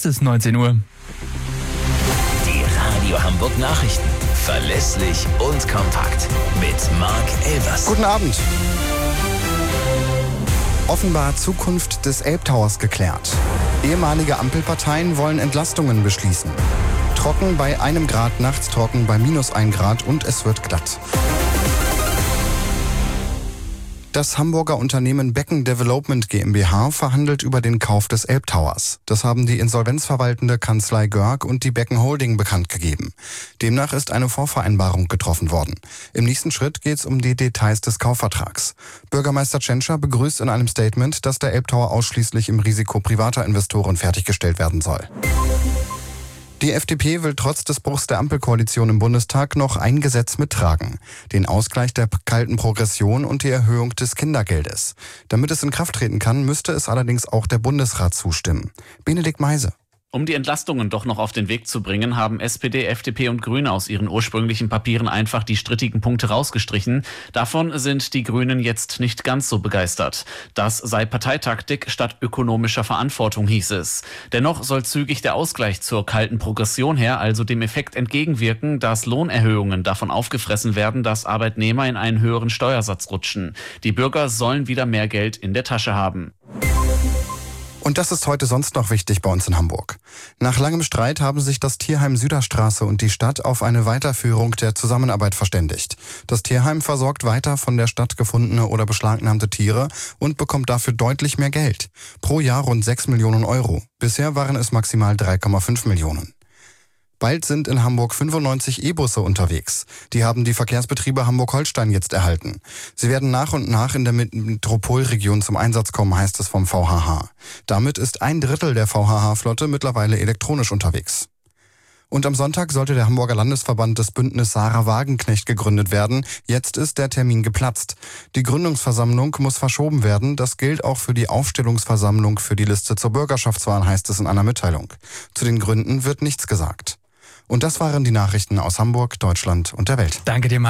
ist 19 Uhr. Die Radio Hamburg Nachrichten. Verlässlich und kompakt. Mit Marc Elvers. Guten Abend. Offenbar Zukunft des Elbtowers geklärt. Ehemalige Ampelparteien wollen Entlastungen beschließen. Trocken bei 1 Grad, nachts trocken bei -1 Grad und es wird glatt. Das Hamburger Unternehmen Becken Development GmbH verhandelt über den Kauf des Elbtowers. Das haben die insolvenzverwaltende Kanzlei Görg und die Becken Holding bekannt gegeben. Demnach ist eine Vorvereinbarung getroffen worden. Im nächsten Schritt geht es um die Details des Kaufvertrags. Bürgermeister Tschentscher begrüßt in einem Statement, dass der Elbtower ausschließlich im Risiko privater Investoren fertiggestellt werden soll. Die FDP will trotz des Bruchs der Ampelkoalition im Bundestag noch ein Gesetz mittragen. Den Ausgleich der kalten Progression und die Erhöhung des Kindergeldes. Damit es in Kraft treten kann, müsste es allerdings auch der Bundesrat zustimmen. Benedikt Meise. Um die Entlastungen doch noch auf den Weg zu bringen, haben SPD, FDP und Grüne aus ihren ursprünglichen Papieren einfach die strittigen Punkte rausgestrichen. Davon sind die Grünen jetzt nicht ganz so begeistert. Das sei Parteitaktik statt ökonomischer Verantwortung, hieß es. Dennoch soll zügig der Ausgleich zur kalten Progression her, also dem Effekt entgegenwirken, dass Lohnerhöhungen davon aufgefressen werden, dass Arbeitnehmer in einen höheren Steuersatz rutschen. Die Bürger sollen wieder mehr Geld in der Tasche haben. Und das ist heute sonst noch wichtig bei uns in Hamburg. Nach langem Streit haben sich das Tierheim Süderstraße und die Stadt auf eine Weiterführung der Zusammenarbeit verständigt. Das Tierheim versorgt weiter von der Stadt gefundene oder beschlagnahmte Tiere und bekommt dafür deutlich mehr Geld. Pro Jahr rund 6 Millionen Euro. Bisher waren es maximal 3,5 Millionen. Bald sind in Hamburg 95 E-Busse unterwegs. Die haben die Verkehrsbetriebe Hamburg-Holstein jetzt erhalten. Sie werden nach und nach in der Metropolregion zum Einsatz kommen, heißt es vom VHH. Damit ist 1/3 der VHH-Flotte mittlerweile elektronisch unterwegs. Und am Sonntag sollte der Hamburger Landesverband des Bündnis Sarah Wagenknecht gegründet werden. Jetzt ist der Termin geplatzt. Die Gründungsversammlung muss verschoben werden. Das gilt auch für die Aufstellungsversammlung für die Liste zur Bürgerschaftswahl, heißt es in einer Mitteilung. Zu den Gründen wird nichts gesagt. Und das waren die Nachrichten aus Hamburg, Deutschland und der Welt. Danke dir,